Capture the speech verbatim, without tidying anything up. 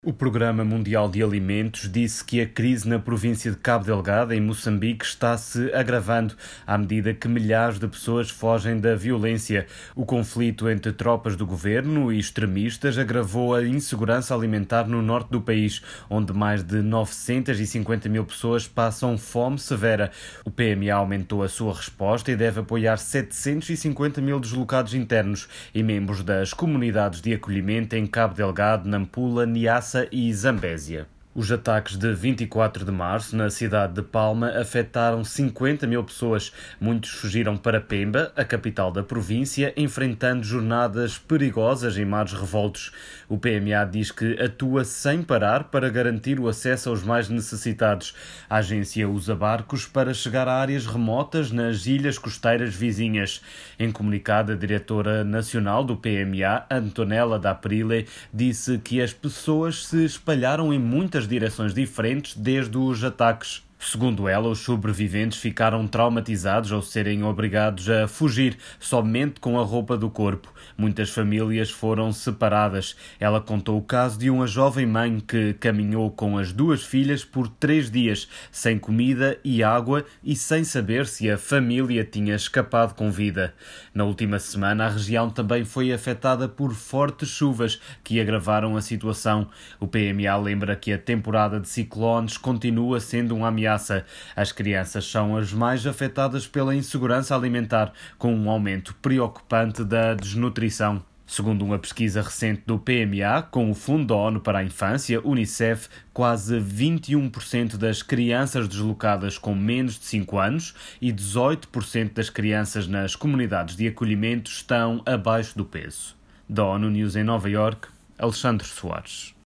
O Programa Mundial de Alimentos disse que a crise na província de Cabo Delgado, em Moçambique, está-se agravando à medida que milhares de pessoas fogem da violência. O conflito entre tropas do governo e extremistas agravou a insegurança alimentar no norte do país, onde mais de novecentas e cinquenta mil pessoas passam fome severa. O P M A aumentou a sua resposta e deve apoiar setecentos e cinquenta mil deslocados internos e membros das comunidades de acolhimento em Cabo Delgado, Nampula, Niassa e Zambésia. Os ataques de vinte e quatro de março na cidade de Palma afetaram cinquenta mil pessoas. Muitos fugiram para Pemba, a capital da província, enfrentando jornadas perigosas em mares revoltos. O P M A diz que atua sem parar para garantir o acesso aos mais necessitados. A agência usa barcos para chegar a áreas remotas nas ilhas costeiras vizinhas. Em comunicado, a diretora nacional do P M A, Antonella D'Aprile, disse que as pessoas se espalharam em muitas direções diferentes desde os ataques. Segundo ela, os sobreviventes ficaram traumatizados ao serem obrigados a fugir somente com a roupa do corpo. Muitas famílias foram separadas. Ela contou o caso de uma jovem mãe que caminhou com as duas filhas por três dias, sem comida e água e sem saber se a família tinha escapado com vida. Na última semana, a região também foi afetada por fortes chuvas que agravaram a situação. O P M A lembra que a temporada de ciclones continua sendo uma ameaça. As crianças são as mais afetadas pela insegurança alimentar, com um aumento preocupante da desnutrição. Segundo uma pesquisa recente do P M A, com o Fundo da ONU para a Infância, Unicef, quase vinte e um por cento das crianças deslocadas com menos de cinco anos e dezoito por cento das crianças nas comunidades de acolhimento estão abaixo do peso. Da ONU News em Nova Iorque, Alexandre Soares.